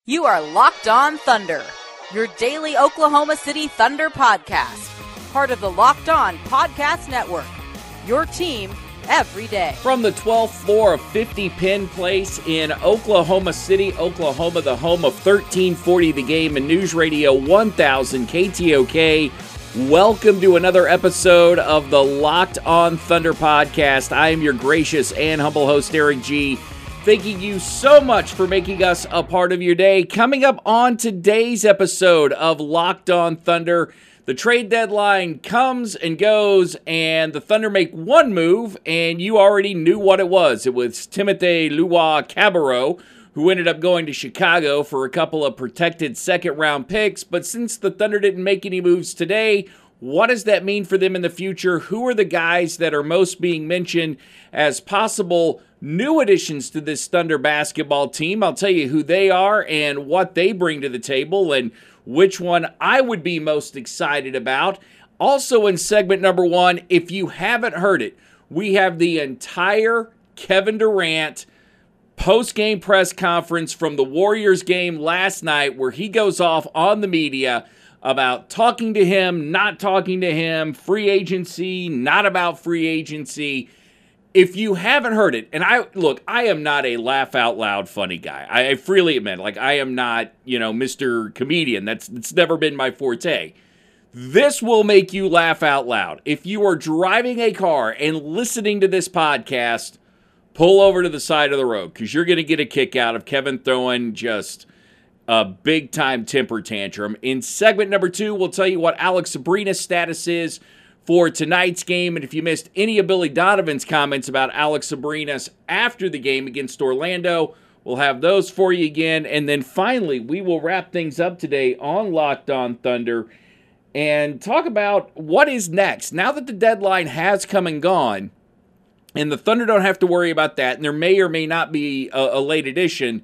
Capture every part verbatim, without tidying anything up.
You are Locked On Thunder, your daily Oklahoma City Thunder podcast. Part of the Locked On Podcast Network, your team every day. From the twelfth floor of fifty Penn Place in Oklahoma City, Oklahoma, the home of thirteen forty The Game and News Radio one thousand K T O K, welcome to another episode of the Locked On Thunder podcast. I am your gracious and humble host, Eric G., thanking you so much for making us a part of your day. Coming up on today's episode of Locked On Thunder, the trade deadline comes and goes, and the Thunder make one move, and you already knew what it was. It was Timothy Luwawu-Cabarrot, who ended up going to Chicago for a couple of protected second-round picks. But since the Thunder didn't make any moves today, what does that mean for them in the future? Who are the guys that are most being mentioned as possible new additions to this Thunder basketball team? I'll tell you who they are and what they bring to the table and which one I would be most excited about. Also in segment number one, if you haven't heard it, we have the entire Kevin Durant post-game press conference from the Warriors game last night where he goes off on the media about talking to him, not talking to him, free agency, not about free agency. If you haven't heard it, and I, look, I am not a laugh out loud funny guy. I, I freely admit, like, I am not, you know, Mister Comedian. That's, that's never been my forte. This will make you laugh out loud. If you are driving a car and listening to this podcast, pull over to the side of the road because you're going to get a kick out of Kevin throwing just a big-time temper tantrum. In segment number two, we'll tell you what Alex Sabrina's status is for tonight's game. And if you missed any of Billy Donovan's comments about Alex Sabrina's after the game against Orlando, we'll have those for you again. And then finally, we will wrap things up today on Locked On Thunder and talk about what is next. Now that the deadline has come and gone, and the Thunder don't have to worry about that, and there may or may not be a, a late edition,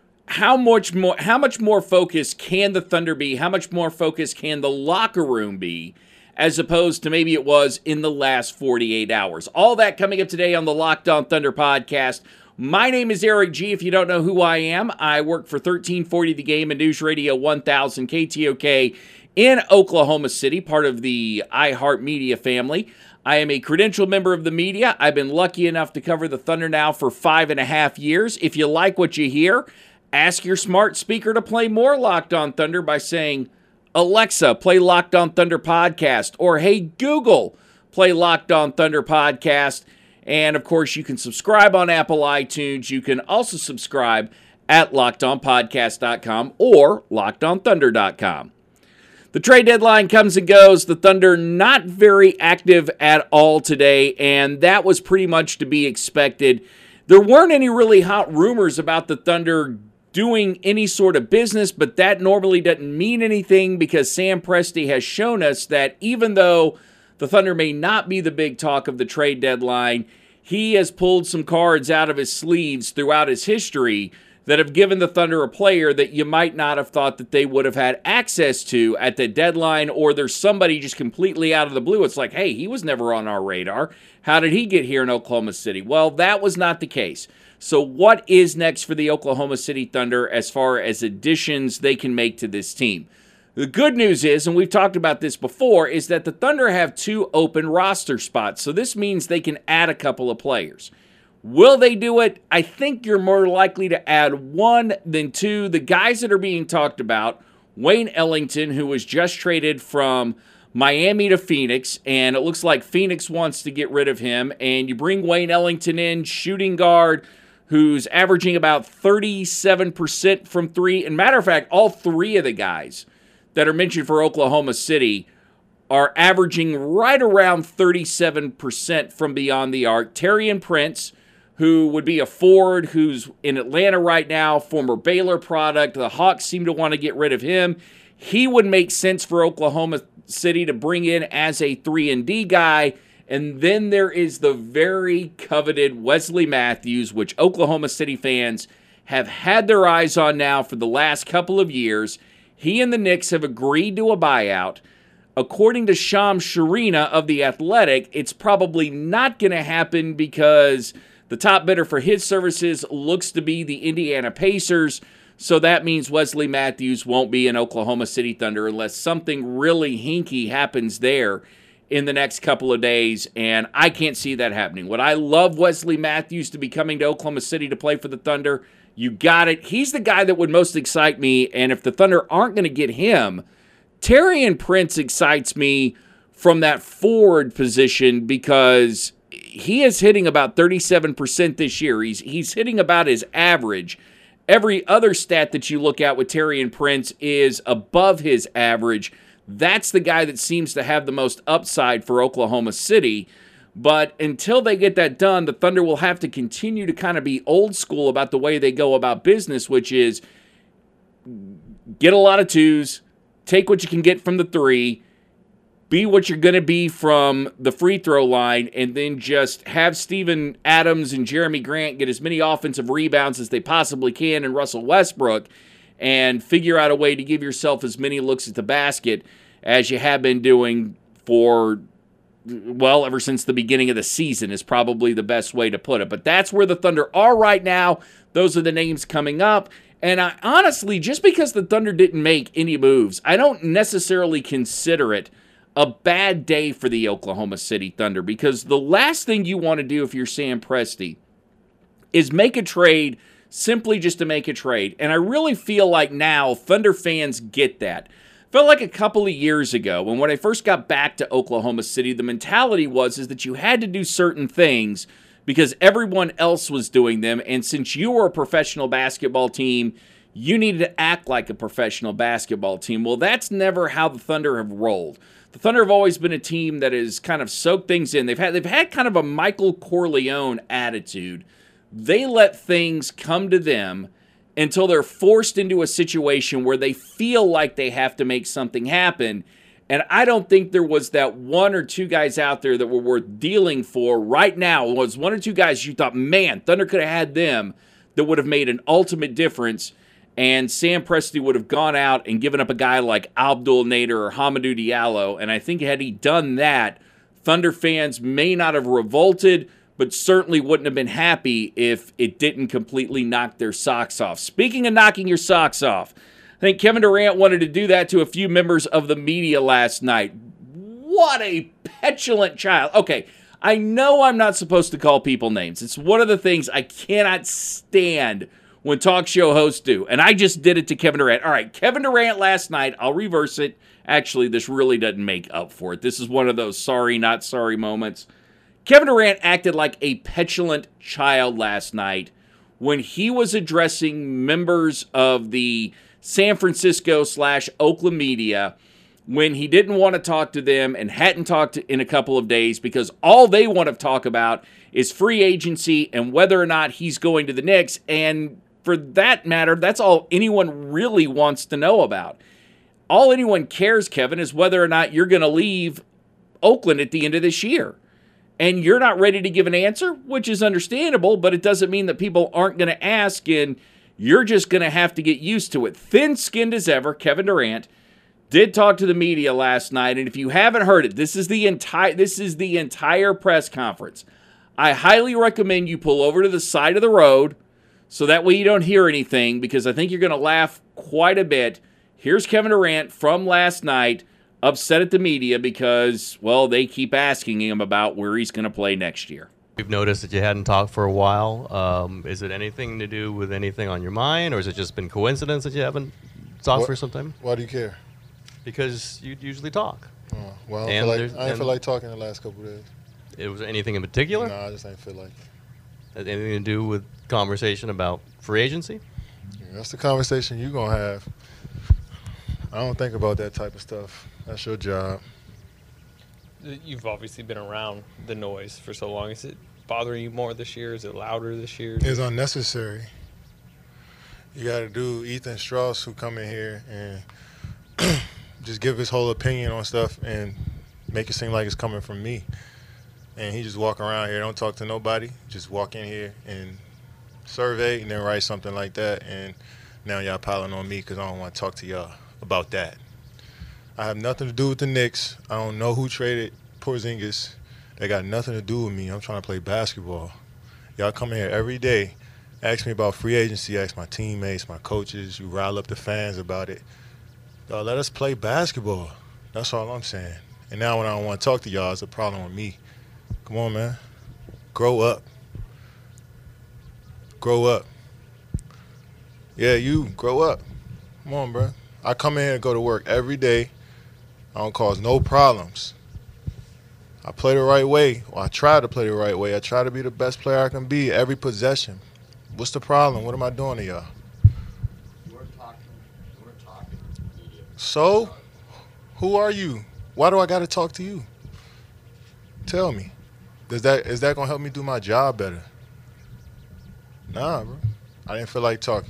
How much more how much more focused can the Thunder be? How much more focused can the locker room be as opposed to maybe it was in the last forty-eight hours? All that coming up today on the Locked On Thunder podcast. My name is Eric G. If you don't know who I am, I work for thirteen forty The Game and News Radio one thousand K T O K in Oklahoma City, part of the iHeartMedia family. I am a credentialed member of the media. I've been lucky enough to cover the Thunder now for five and a half years. If you like what you hear, ask your smart speaker to play more Locked On Thunder by saying, Alexa, play Locked On Thunder podcast, or hey, Google, play Locked On Thunder podcast. And of course, you can subscribe on Apple iTunes. You can also subscribe at locked on podcast dot com or locked on thunder dot com. The trade deadline comes and goes. The Thunder not very active at all today, and that was pretty much to be expected. There weren't any really hot rumors about the Thunder doing any sort of business, but that normally doesn't mean anything because Sam Presti has shown us that even though the Thunder may not be the big talk of the trade deadline, he has pulled some cards out of his sleeves throughout his history that have given the Thunder a player that you might not have thought that they would have had access to at the deadline, or there's somebody just completely out of the blue. It's like, hey, he was never on our radar. How did he get here in Oklahoma City? Well, that was not the case. So what is next for the Oklahoma City Thunder as far as additions they can make to this team? The good news is, and we've talked about this before, is that the Thunder have two open roster spots. So this means they can add a couple of players. Will they do it? I think you're more likely to add one than two. The guys that are being talked about, Wayne Ellington, who was just traded from Miami to Phoenix, and it looks like Phoenix wants to get rid of him, and you bring Wayne Ellington in, shooting guard, who's averaging about thirty-seven percent from three. And matter of fact, all three of the guys that are mentioned for Oklahoma City are averaging right around thirty-seven percent from beyond the arc. Taurean Prince, who would be a forward who's in Atlanta right now, former Baylor product. The Hawks seem to want to get rid of him. He would make sense for Oklahoma City to bring in as a three and D guy. And then there is the very coveted Wesley Matthews, which Oklahoma City fans have had their eyes on now for the last couple of years. He and the Knicks have agreed to a buyout. According to Shams Charania of The Athletic, it's probably not going to happen because the top bidder for his services looks to be the Indiana Pacers. So that means Wesley Matthews won't be an Oklahoma City Thunder unless something really hinky happens there in the next couple of days, and I can't see that happening. Would I love Wesley Matthews to be coming to Oklahoma City to play for the Thunder? You got it. He's the guy that would most excite me, and if the Thunder aren't going to get him, Taurean Prince excites me from that forward position because he is hitting about thirty-seven percent this year. He's, he's hitting about his average. Every other stat that you look at with Taurean Prince is above his average. That's the guy that seems to have the most upside for Oklahoma City. But until they get that done, the Thunder will have to continue to kind of be old school about the way they go about business, which is get a lot of twos, take what you can get from the three, be what you're going to be from the free throw line, and then just have Steven Adams and Jeremy Grant get as many offensive rebounds as they possibly can, and Russell Westbrook, and figure out a way to give yourself as many looks at the basket as you have been doing for, well, ever since the beginning of the season is probably the best way to put it. But that's where the Thunder are right now. Those are the names coming up. And I honestly, just because the Thunder didn't make any moves, I don't necessarily consider it a bad day for the Oklahoma City Thunder, because the last thing you want to do if you're Sam Presti is make a trade simply just to make a trade. And I really feel like now Thunder fans get that. Felt like a couple of years ago when when I first got back to Oklahoma City, the mentality was is that you had to do certain things because everyone else was doing them, and since you were a professional basketball team, you needed to act like a professional basketball team. Well, that's never how the Thunder have rolled. The Thunder have always been a team that has kind of soaked things in. They've had they've had kind of a Michael Corleone attitude. They let things come to them until they're forced into a situation where they feel like they have to make something happen. And I don't think there was that one or two guys out there that were worth dealing for right now. It was one or two guys you thought, man, Thunder could have had them that would have made an ultimate difference. And Sam Presti would have gone out and given up a guy like Abdul Nader or Hamidou Diallo. And I think had he done that, Thunder fans may not have revolted, but certainly wouldn't have been happy if it didn't completely knock their socks off. Speaking of knocking your socks off, I think Kevin Durant wanted to do that to a few members of the media last night. What a petulant child. Okay, I know I'm not supposed to call people names. It's one of the things I cannot stand when talk show hosts do, and I just did it to Kevin Durant. All right, Kevin Durant last night, I'll reverse it. Actually, this really doesn't make up for it. This is one of those sorry, not sorry moments. Kevin Durant acted like a petulant child last night when he was addressing members of the San Francisco slash Oakland media when he didn't want to talk to them and hadn't talked in a couple of days because all they want to talk about is free agency and whether or not he's going to the Knicks. And for that matter, that's all anyone really wants to know about. All anyone cares, Kevin, is whether or not you're going to leave Oakland at the end of this year. And you're not ready to give an answer, which is understandable, but it doesn't mean that people aren't going to ask, and you're just going to have to get used to it. Thin-skinned as ever, Kevin Durant did talk to the media last night, and if you haven't heard it, this is the entire this is the entire press conference. I highly recommend you pull over to the side of the road so that way you don't hear anything, because I think you're going to laugh quite a bit. Here's Kevin Durant from last night, upset at the media because, well, they keep asking him about where he's going to play next year. We've noticed that you hadn't talked for a while. Um, is it anything to do with anything on your mind, or has it just been coincidence that you haven't talked what, for some time? Why do you care? Because you usually talk. Oh, well, I don't, feel like, I didn't feel like talking the last couple of days. It was anything in particular? No, I just didn't feel like it. Has anything to do with conversation about free agency? Yeah, that's the conversation you're going to have. I don't think about that type of stuff. That's your job. You've obviously been around the noise for so long. Is it bothering you more this year? Is it louder this year? It's unnecessary. You got to do Ethan Strauss, who come in here and just give his whole opinion on stuff and make it seem like it's coming from me. And he just walk around here, don't talk to nobody, just walk in here and survey and then write something like that. And now y'all piling on me because I don't want to talk to y'all about that. I have nothing to do with the Knicks. I don't know who traded Porzingis. They got nothing to do with me. I'm trying to play basketball. Y'all come here every day Ask me about free agency. Ask my teammates, my coaches. You rile up the fans about it. Dog, let us play basketball. That's all I'm saying. And now when I don't want to talk to y'all, it's a problem with me. Come on, man. Grow up. Grow up. Yeah, you grow up. Come on, bro. I come in here and go to work every day. I don't cause no problems. I play the right way. Or I try to play the right way. I try to be the best player I can be every possession. What's the problem? What am I doing to y'all? You weren't talking. You weren't talking. So, who are you? Why do I got to talk to you? Tell me. Does that is that gonna help me do my job better? Nah, bro. I didn't feel like talking.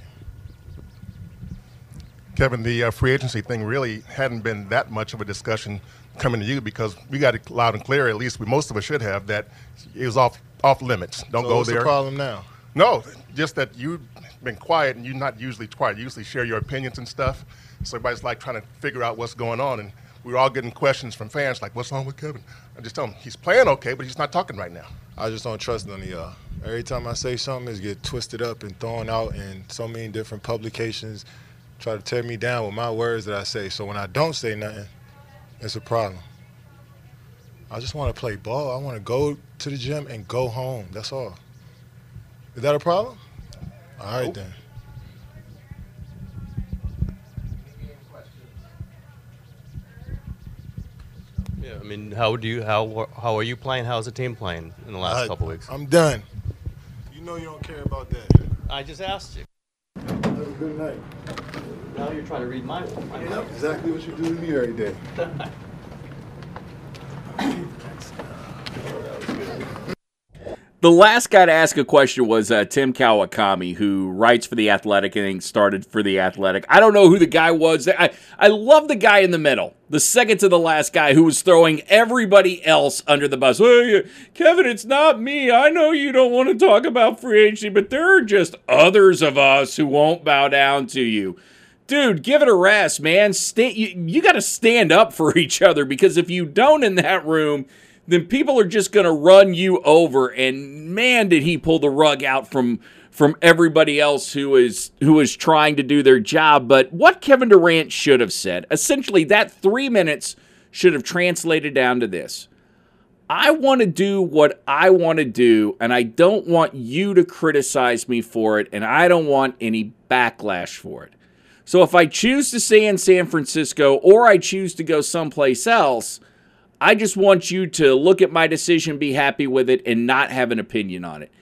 Kevin, the uh, free agency thing really hadn't been that much of a discussion coming to you because we got it loud and clear, at least we, most of us should have, that it was off off limits. Don't So go what's there. the problem now? No, just that you've been quiet and you're not usually quiet. You usually share your opinions and stuff. So everybody's like trying to figure out what's going on. And we were all getting questions from fans like, what's wrong with Kevin? I just tell them he's playing okay, but he's not talking right now. I just don't trust none of y'all. Every time I say something, it's get twisted up and thrown out in so many different publications, try to tear me down with my words that I say. So when I don't say nothing, it's a problem. I just want to play ball. I want to go to the gym and go home. That's all. Is that a problem? All right, Nope. then. Yeah, I mean, how do you how how are you playing? How's the team playing in the last I- couple weeks? I'm done. You know you don't care about that. I just asked you. Have a good night. Now you're trying to read my. my Yeah, exactly what you do to me every day. The last guy to ask a question was uh, Tim Kawakami, who writes for The Athletic and started for The Athletic. I don't know who the guy was. I, I love the guy in the middle, the second to the last guy who was throwing everybody else under the bus. Hey, Kevin, it's not me. I know you don't want to talk about free agency, but there are just others of us who won't bow down to you. Dude, give it a rest, man. Sta- you you got to stand up for each other, because if you don't in that room, then people are just going to run you over. And man, did he pull the rug out from from everybody else who is who is trying to do their job. But what Kevin Durant should have said, essentially that three minutes should have translated down to this. I want to do what I want to do, and I don't want you to criticize me for it, and I don't want any backlash for it. So if I choose to stay in San Francisco or I choose to go someplace else, I just want you to look at my decision, be happy with it, and not have an opinion on it.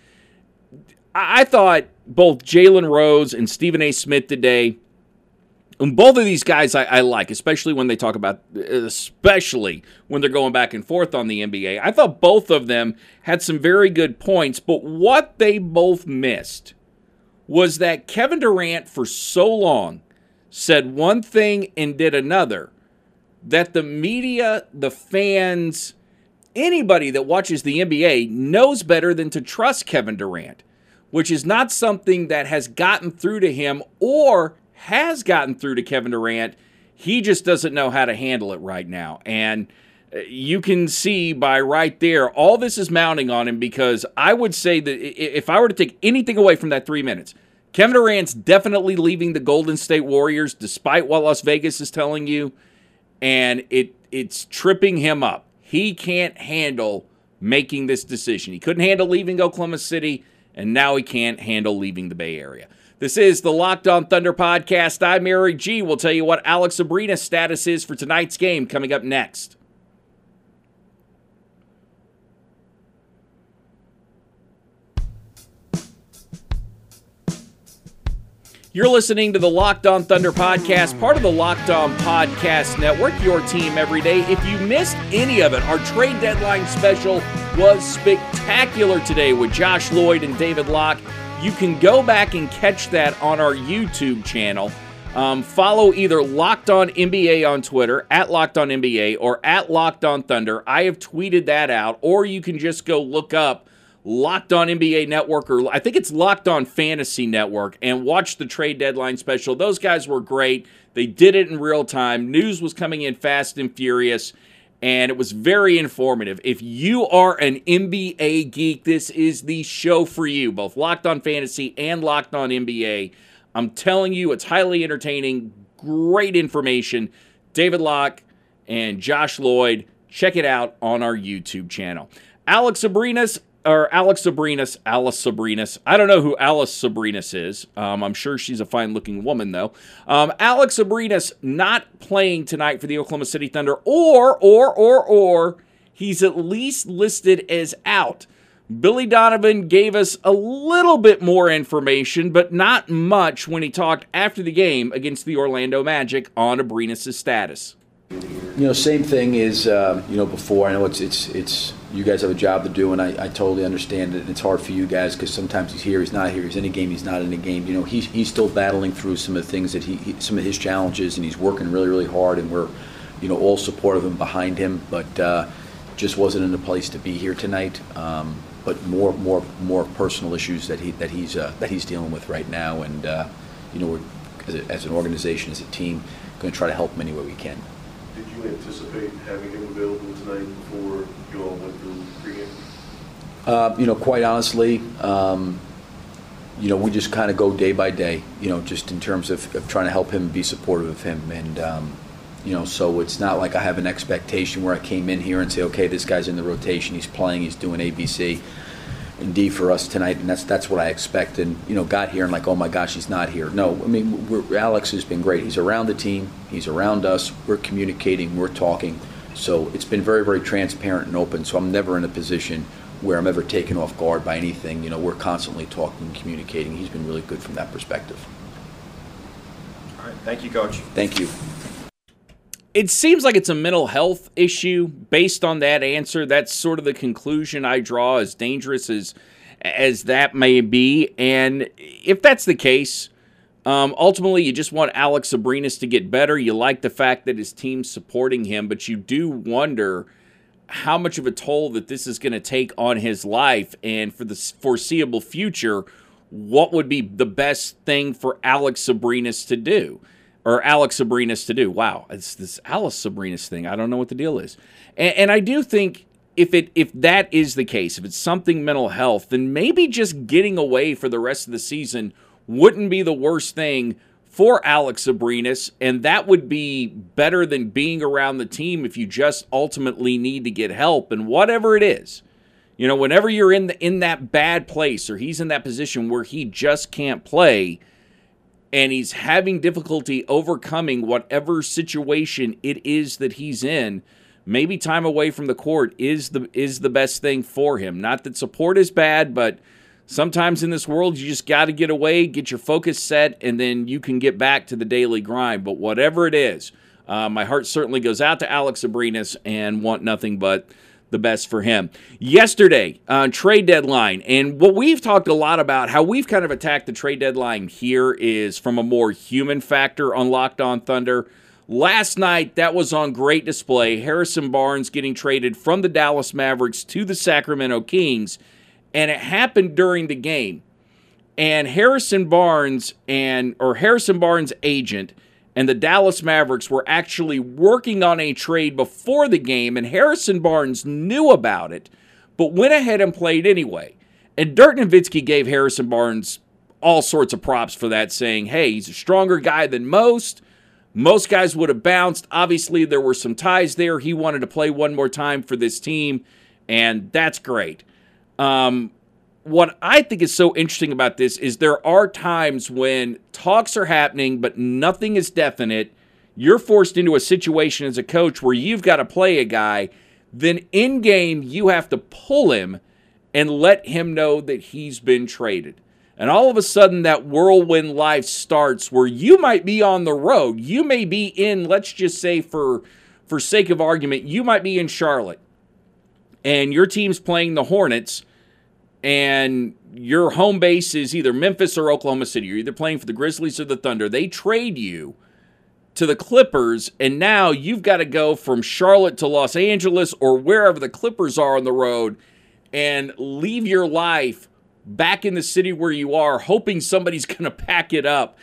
I thought both Jalen Rose and Stephen A. Smith today, and both of these guys I, I like, especially when they talk about, especially when they're going back and forth on the N B A. I thought both of them had some very good points, but what they both missed was that Kevin Durant for so long said one thing and did another, that the media, the fans, anybody that watches the N B A knows better than to trust Kevin Durant, which is not something that has gotten through to him or has gotten through to Kevin Durant. He just doesn't know how to handle it right now. And you can see by right there, all this is mounting on him, because I would say that if I were to take anything away from that three minutes, Kevin Durant's definitely leaving the Golden State Warriors, despite what Las Vegas is telling you. And it it's tripping him up. He can't handle making this decision. He couldn't handle leaving Oklahoma City, and now he can't handle leaving the Bay Area. This is the Locked On Thunder podcast. I'm Eric G. We'll tell you what Alex Abrina's status is for tonight's game coming up next. You're listening to the Locked On Thunder podcast, part of the Locked On Podcast Network, your team every day. If you missed any of it, our trade deadline special was spectacular today with Josh Lloyd and David Locke. You can go back and catch that on our YouTube channel. Um, follow either Locked On N B A on Twitter, at Locked On N B A, or at Locked On Thunder. I have tweeted that out, or you can just go look up Locked On N B A Network, or I think it's Locked On Fantasy Network, and watch the trade deadline special. Those guys were great. They did it in real time. News was coming in fast and furious, and it was very informative. If you are an N B A geek, this is the show for you, both Locked On Fantasy and Locked On N B A. I'm telling you, it's highly entertaining, great information. David Locke and Josh Lloyd, check it out on our YouTube channel. Alex Sabrinas, or Alex Sabrinas, Alice Sabrinas. I don't know who Alice Sabrinas is. Um, I'm sure she's a fine-looking woman, though. Um, Alex Sabrinas not playing tonight for the Oklahoma City Thunder, or, or, or, or, he's at least listed as out. Billy Donovan gave us a little bit more information, but not much when he talked after the game against the Orlando Magic on Abrinas' status. You know, same thing is, uh, you know, before. I know it's it's it's you guys have a job to do, and I, I totally understand it. And it's hard for you guys because sometimes he's here, he's not here, he's in a game, he's not in a game. You know, he's he's still battling through some of the things that he, he some of his challenges, and he's working really really hard, and we're, you know, all supportive and behind him. But uh, just wasn't in a place to be here tonight. Um, but more more more personal issues that he that he's uh, that he's dealing with right now, and uh, you know, we're as, a, as an organization, as a team, going to try to help him any way we can. Did you anticipate having him available tonight before you all went through pregame? Uh, you know, quite honestly, um, you know, we just kind of go day by day, you know, just in terms of, of trying to help him and be supportive of him. And, um, you know, so it's not like I have an expectation where I came in here and say, okay, this guy's in the rotation, he's playing, he's doing A, B, C, and D for us tonight, and that's that's what I expect. And, you know, got here and like, oh my gosh, he's not here. No, I mean, we're, Alex has been great. He's around the team, he's around us, we're communicating, we're talking. So it's been very, very transparent and open. So I'm never in a position where I'm ever taken off guard by anything. You know, we're constantly talking and communicating. He's been really good from that perspective. All right, thank you, Coach. Thank you. It seems like it's a mental health issue based on that answer. That's sort of the conclusion I draw, as dangerous as as that may be. And if that's the case, um, ultimately you just want Alex Sabrinas to get better. You like the fact that his team's supporting him, but you do wonder how much of a toll that this is going to take on his life. And for the foreseeable future, what would be the best thing for Alex Sabrinas to do? Or Alex Sabrinas to do. Wow, it's this Alice Sabrinas thing. I don't know what the deal is. And, and I do think if it if that is the case, if it's something mental health, then maybe just getting away for the rest of the season wouldn't be the worst thing for Alex Sabrinas, and that would be better than being around the team if you just ultimately need to get help. And whatever it is, you know, whenever you're in the, in that bad place, or he's in that position where he just can't play, and he's having difficulty overcoming whatever situation it is that he's in, maybe time away from the court is the is the best thing for him. Not that support is bad, but sometimes in this world you just got to get away, get your focus set, and then you can get back to the daily grind. But whatever it is, uh, my heart certainly goes out to Alex Sabrinas and want nothing but the best for him. Yesterday, uh, trade deadline, and what we've talked a lot about, how we've kind of attacked the trade deadline here is from a more human factor on Locked On Thunder. Last night, that was on great display. Harrison Barnes getting traded from the Dallas Mavericks to the Sacramento Kings, and it happened during the game. And Harrison Barnes and or Harrison Barnes' agent and the Dallas Mavericks were actually working on a trade before the game, and Harrison Barnes knew about it, but went ahead and played anyway. And Dirk Nowitzki gave Harrison Barnes all sorts of props for that, saying, hey, he's a stronger guy than most. Most guys would have bounced. Obviously, there were some ties there. He wanted to play one more time for this team, and that's great. Um, what I think is so interesting about this is there are times when talks are happening, but nothing is definite. You're forced into a situation as a coach where you've got to play a guy. Then in game, you have to pull him and let him know that he's been traded. And all of a sudden, that whirlwind life starts where you might be on the road. You may be in, let's just say for, for sake of argument, you might be in Charlotte. And your team's playing the Hornets. And your home base is either Memphis or Oklahoma City. You're either playing for the Grizzlies or the Thunder. They trade you to the Clippers, and now you've got to go from Charlotte to Los Angeles or wherever the Clippers are on the road and leave your life back in the city where you are, hoping somebody's going to pack it up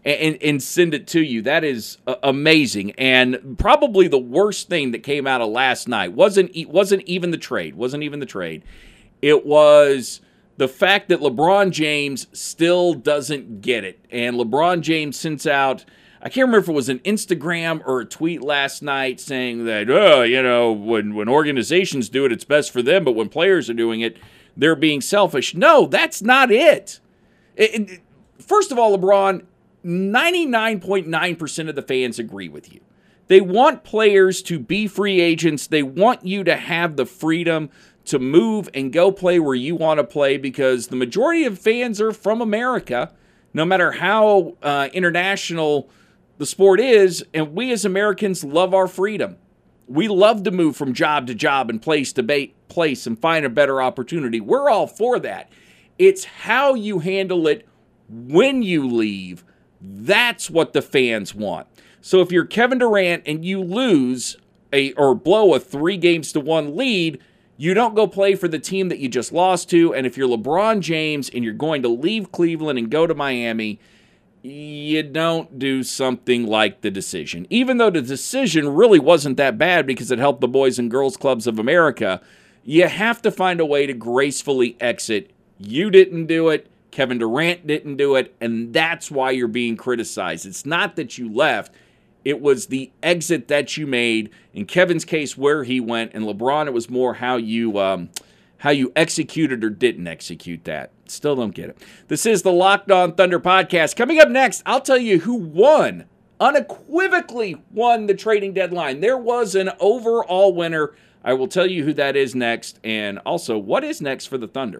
and, and send it to you. That is uh, amazing. And probably the worst thing that came out of last night wasn't wasn't even the trade. Wasn't even the trade. It was the fact that LeBron James still doesn't get it. And LeBron James sends out, I can't remember if it was an Instagram or a tweet last night saying that, oh, you know, when, when organizations do it, it's best for them, but when players are doing it, they're being selfish. No, that's not it. it, it first of all, LeBron, ninety-nine point nine percent of the fans agree with you. They want players to be free agents. They want you to have the freedom to move and go play where you want to play because the majority of fans are from America, no matter how uh, international the sport is, and we as Americans love our freedom. We love to move from job to job and place to ba- place and find a better opportunity. We're all for that. It's how you handle it when you leave. That's what the fans want. So if you're Kevin Durant and you lose a or blow a three games to one lead, you don't go play for the team that you just lost to. And if you're LeBron James and you're going to leave Cleveland and go to Miami, you don't do something like the decision. Even though the decision really wasn't that bad because it helped the Boys and Girls Clubs of America, you have to find a way to gracefully exit. You didn't do it. Kevin Durant didn't do it. And that's why you're being criticized. It's not that you left. It was the exit that you made. In Kevin's case, where he went, and LeBron, it was more how you um, how you executed or didn't execute that. Still don't get it. This is the Locked On Thunder podcast. Coming up next, I'll tell you who won, unequivocally won the trading deadline. There was an overall winner. I will tell you who that is next, and also what is next for the Thunder.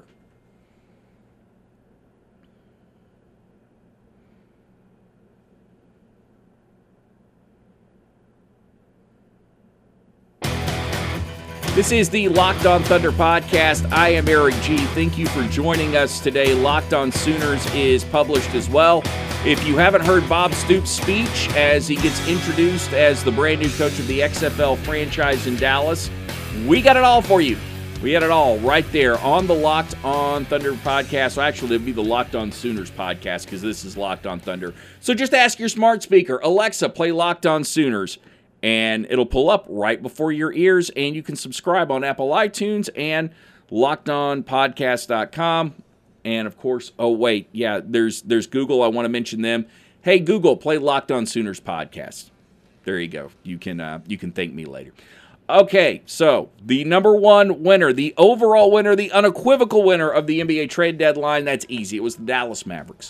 This is the Locked On Thunder podcast. I am Eric G. Thank you for joining us today. Locked On Sooners is published as well. If you haven't heard Bob Stoops' speech as he gets introduced as the brand new coach of the X F L franchise in Dallas, we got it all for you. We got it all right there on the Locked On Thunder podcast. Well, actually, it'd be the Locked On Sooners podcast because this is Locked On Thunder. So just ask your smart speaker, Alexa, play Locked On Sooners. And it'll pull up right before your ears, and you can subscribe on Apple iTunes and locked on podcast dot com. And, of course, oh, wait, yeah, there's there's Google. I want to mention them. Hey, Google, play Locked On Sooners podcast. There you go. You can uh, you can thank me later. Okay, so the number one winner, the overall winner, the unequivocal winner of the N B A trade deadline, that's easy. It was the Dallas Mavericks.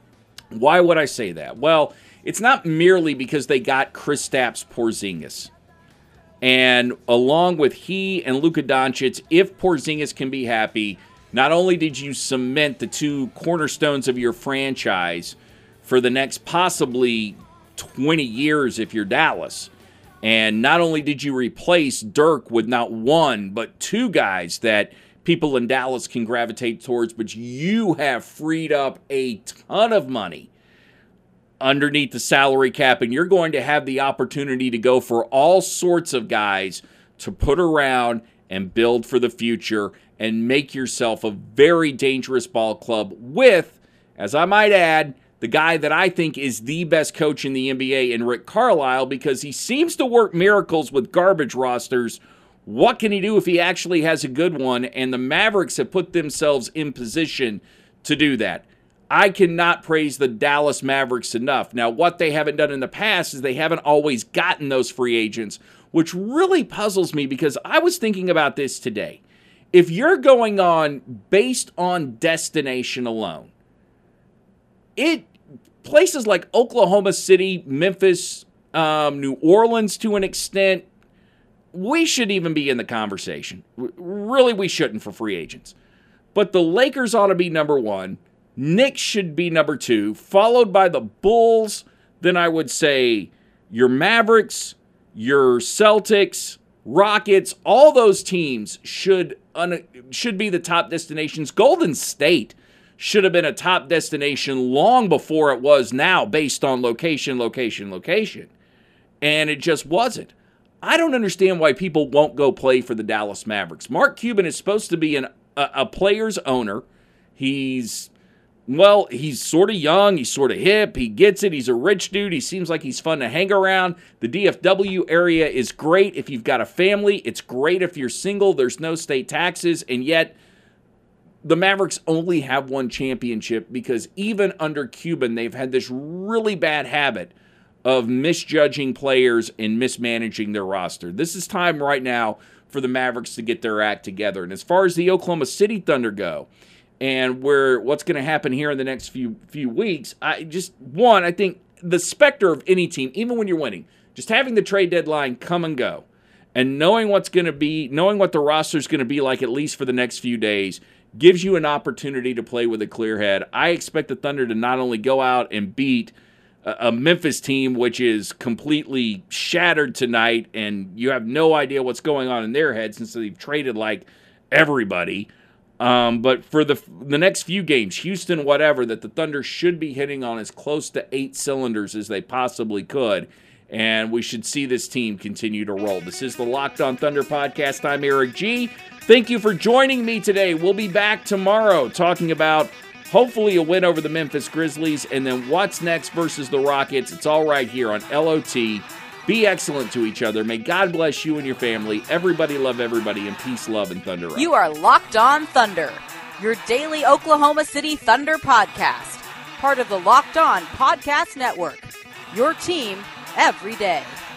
Why would I say that? Well, it's not merely because they got Kristaps Porzingis. And along with he and Luka Doncic, if Porzingis can be happy, not only did you cement the two cornerstones of your franchise for the next possibly twenty years if you're Dallas, and not only did you replace Dirk with not one, but two guys that people in Dallas can gravitate towards, but you have freed up a ton of money underneath the salary cap, and you're going to have the opportunity to go for all sorts of guys to put around and build for the future and make yourself a very dangerous ball club with, as I might add, the guy that I think is the best coach in the N B A in Rick Carlisle, because he seems to work miracles with garbage rosters. What can he do if he actually has a good one? And the Mavericks have put themselves in position to do that. I cannot praise the Dallas Mavericks enough. Now, what they haven't done in the past is they haven't always gotten those free agents, which really puzzles me because I was thinking about this today. If you're going on based on destination alone, it places like Oklahoma City, Memphis, um, New Orleans to an extent, we should even be in the conversation. Really, we shouldn't for free agents. But the Lakers ought to be number one. Knicks should be number two, followed by the Bulls. Then I would say your Mavericks, your Celtics, Rockets, all those teams should un- should be the top destinations. Golden State should have been a top destination long before it was now based on location, location, location. And it just wasn't. I don't understand why people won't go play for the Dallas Mavericks. Mark Cuban is supposed to be an, a, a player's owner. He's Well, he's sort of young, he's sort of hip, he gets it, he's a rich dude, he seems like he's fun to hang around. The D F W area is great if you've got a family, it's great if you're single, there's no state taxes, and yet the Mavericks only have one championship because even under Cuban, they've had this really bad habit of misjudging players and mismanaging their roster. This is time right now for the Mavericks to get their act together. And as far as the Oklahoma City Thunder go, and where what's going to happen here in the next few few weeks, I just, one, I think the specter of any team, even when you're winning, just having the trade deadline come and go, and knowing what's going to be, knowing what the roster is going to be like at least for the next few days, gives you an opportunity to play with a clear head. I expect the Thunder to not only go out and beat a, a Memphis team, which is completely shattered tonight, and you have no idea what's going on in their head since they've traded like everybody. Um, but for the the next few games, Houston, whatever, that the Thunder should be hitting on as close to eight cylinders as they possibly could. And we should see this team continue to roll. This is the Locked On Thunder podcast. I'm Eric G. Thank you for joining me today. We'll be back tomorrow talking about hopefully a win over the Memphis Grizzlies and then what's next versus the Rockets. It's all right here on L O T. Be excellent to each other. May God bless you and your family. Everybody love everybody, and peace, love, and thunder. You are Locked On Thunder, your daily Oklahoma City Thunder podcast. Part of the Locked On Podcast Network, your team every day.